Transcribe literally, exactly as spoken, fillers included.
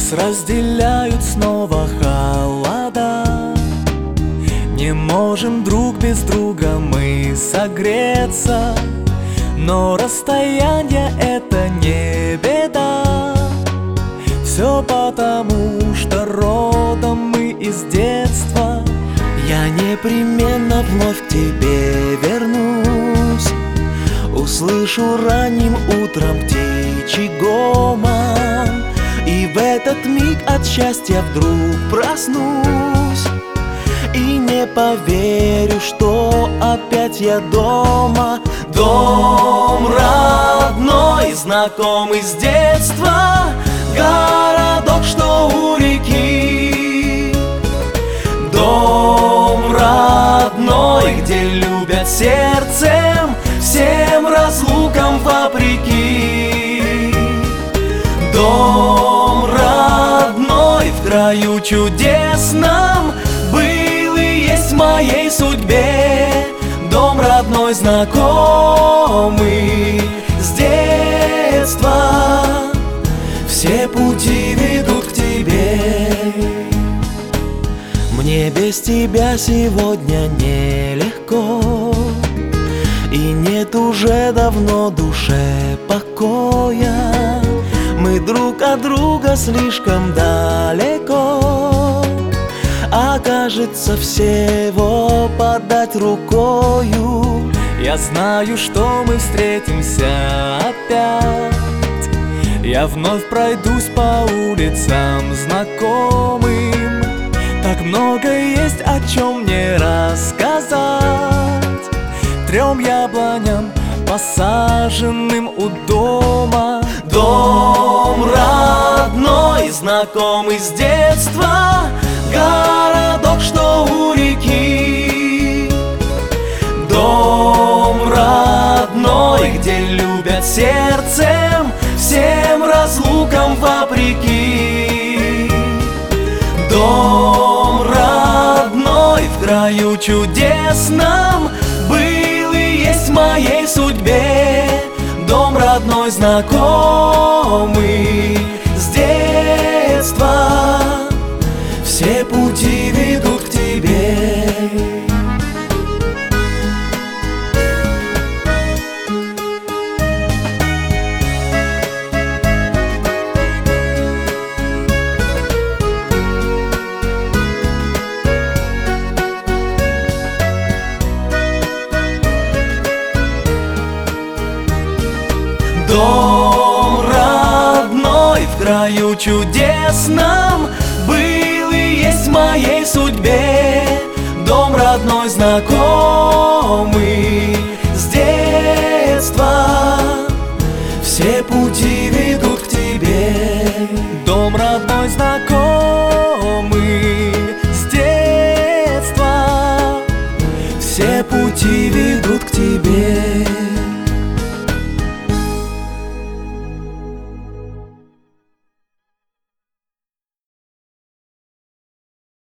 Нас разделяют снова холода. Не можем друг без друга мы согреться, но расстояние — это не беда. Все потому, что родом мы из детства. Я непременно вновь к тебе вернусь. Услышу ранним утром птичий гомон, и в этот миг от счастья вдруг проснусь. И не поверю, что опять я дома. Дом родной, знакомый с детства, городок, что у реки. Дом родной, где любят сердцем, всем разлукам вопреки. Дом родной в краю чудесном был и есть в моей судьбе. Дом родной, знакомый с детства, все пути ведут к тебе. Мне без тебя сегодня нелегко, и нет уже давно душе покоя. Мы друг от друга слишком далеко, а кажется, всего подать рукою. Я знаю, что мы встретимся опять. Я вновь пройдусь по улицам знакомым. Так много есть, о чем мне рассказать. Трем яблоням, посаженным у дома. Дом родной, знакомый с детства, городок, что у реки. Дом родной, где любят сердцем, всем разлукам вопреки. Дом родной в краю чудесном был и есть в моей судьбе. Дом родной, знакомый с детства, все пути ведут к тебе. Дом родной в краю чудесном был и есть в моей судьбе. Дом родной, знакомый с детства, все пути ведут к тебе. Дом родной, знакомый с детства, все пути ведут